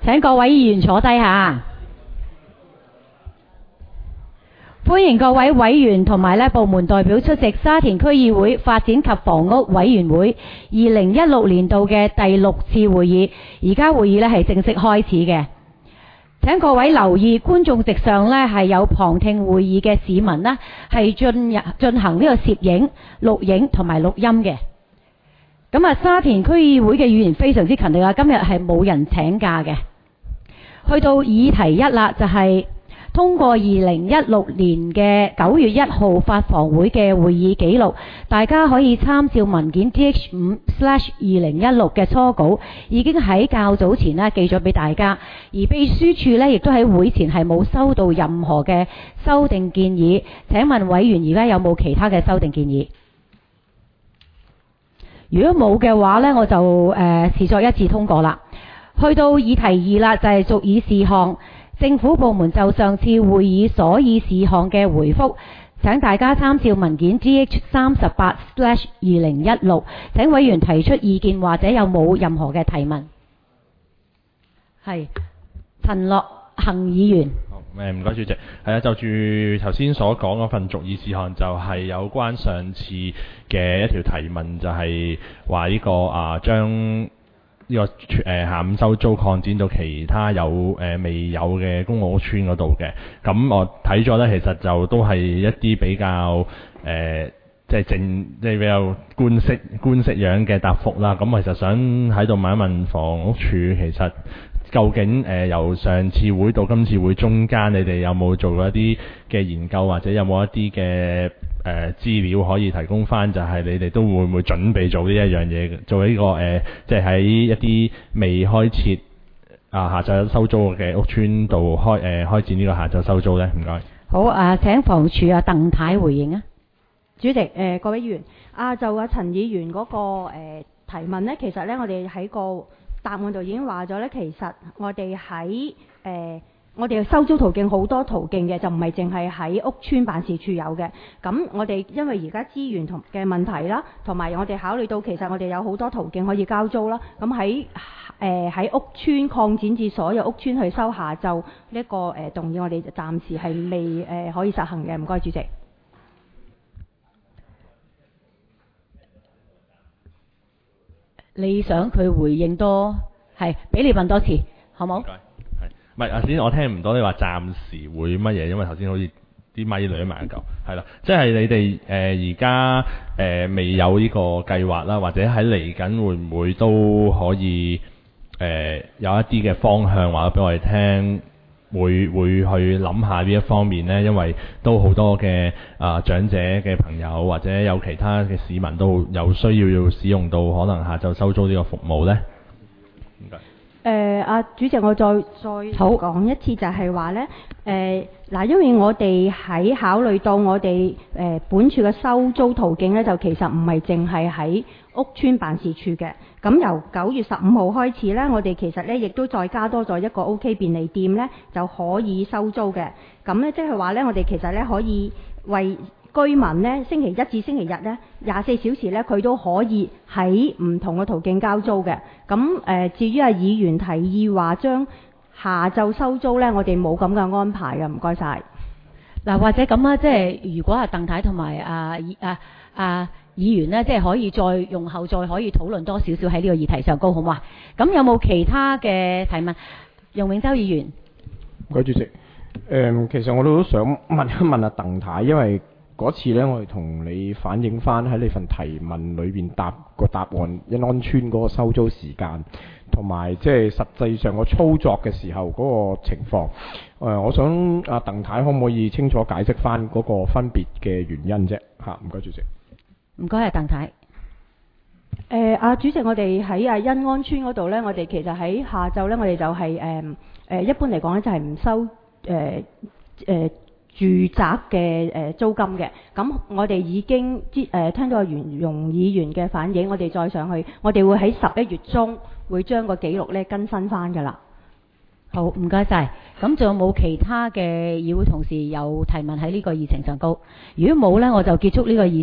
請各位議員坐低下。歡迎各位委員同埋部門代表出席沙田區議會發展及房屋委員會2016年度嘅第6次會議。而家會議係正式開始嘅。請各位留意，觀眾席上係有旁聽會議嘅市民係進行呢個攝影、錄影同埋錄音嘅。咁啊，沙田區議會嘅議員非常之勤力啊，今日係冇人請假嘅。去到議題一啦，就係通過2016年嘅9月1號發房會嘅會議記錄，大家可以參照文件 DH5/2016 嘅初稿，已經喺較早前寄咗俾大家，而秘書處亦都喺會前係冇收到任何嘅修訂建議。請問委員而家有冇其他嘅修訂建議？如果冇嘅話呢，我就視作一致通過啦。去到議題2啦，就係續議事項。政府部門就上次會議所議事項嘅回覆，請大家參照文件 GH38/2016， 請委員提出意見或者有冇任何嘅提問。係陳樂行議員。 唔該主席。係啊，就住頭先所講嗰份續議事項，就係有關上次嘅一條提問，就係話呢個將呢個下午收租擴展到其他未有嘅公共屋邨嗰度嘅。咁我睇咗呢，其實就都係一啲比較即係比較官式樣嘅答覆啦。咁其實想喺度問一問房屋署，其實究竟由上次會到今次會中間，你哋有冇做過一啲嘅研究，或者有冇一啲嘅資料可以提供翻？就係你哋都會唔會準備做呢一樣嘢，做呢個即係喺一啲未開設下晝收租嘅屋邨度開展呢個下晝收租呢？唔該。 好，請房署鄧太回應啊。 主席，各位議員，就陳議員嗰個提問呢，其實呢，我哋喺個答案度已經話咗呢，其實我哋喺我哋嘅收租途徑好多途徑嘅，就唔係淨係喺屋邨辦事處有嘅。咁我哋因為而家資源同嘅問題啦，同埋我哋考慮到其實我哋有好多途徑可以交租啦。咁喺屋邨擴展至所有屋邨去收下晝呢個動議，我哋暫時係未可以實行嘅。唔該，主席。 你想佢回應多係俾你問多次，好冇？ 唔係，頭先我聽唔到你話暫時會乜嘢，因為頭先好似啲咪攣埋一嚿，係啦，即係你哋而家未有呢個計劃啦，或者喺嚟緊會唔會都可以有一啲嘅方向話俾我哋聽，會去諗下呢一方面呢？因為都好多嘅長者嘅朋友或者有其他嘅市民都有需要使用到可能下晝收租呢個服務呢。唔該。 主席，我再講一次，就係話呢，因為我哋喺考慮到我哋本處嘅收租途徑呢，就其實唔係淨係喺屋邨辦事處嘅。咁由9月15號開始呢，我哋其實呢亦都再加多咗一個 OK 便利店呢，就可以收租嘅。咁呢，即係話呢，我哋其實呢可以為居民呢星期一至星期日呢24小時呢，佢都可以喺唔同嘅途徑交租嘅。咁至於議員提議話將下晝收租呢，我哋冇咁嘅安排嘅。唔該晒。 嗱，或者咁啦，即係如果係鄧太同埋議員呢，即係可以再用後再可以討論多少少喺呢個議題上高，好嘛？咁有冇其他嘅提問？楊永洲議員。 唔該，主席。其實我都想問一問阿鄧太，因為嗰次呢，我哋同你反映翻喺你份提問裏邊答案，欣安邨嗰個收租時間，同埋即係實際上個操作嘅時候嗰個情況。我想阿鄧太可唔可以清楚解釋翻嗰個分別嘅原因啫？唔該，主席。 唔該，係鄧太。 主席，我哋喺欣安邨嗰度呢，我哋其實喺下晝呢，我哋就係一般嚟講呢，就係唔收住宅嘅租金嘅。咁我哋已經聽到袁容議員嘅反映，我哋再上去，我哋會喺11月中會將個記錄呢更新翻㗎啦。 好，唔該晒。咁仲有冇其他嘅議會同事有提問喺呢個議程上高？如果冇呢，我就結束呢個議程。